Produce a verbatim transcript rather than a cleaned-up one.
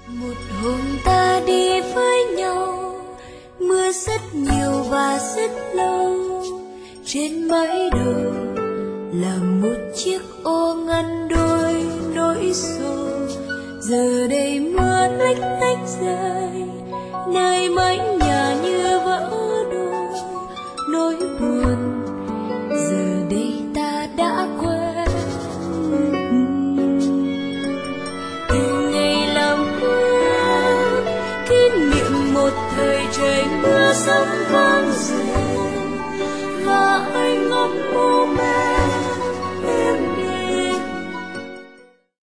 Một hôm ta đi với nhau, mưa rất nhiều và rất lâu. Trên mái đầu là một chiếc ô ngăn đôi nỗi sầu. Giờ đây mưa lách tách rơi, nơi mái nhà như vỡ đôi. Nỗi buồn giờ đây ta đã quên. Từ ngày làm mưa, kỷ niệm một thời trời mưa sấm vang rền, và anh ngắm bố mẹ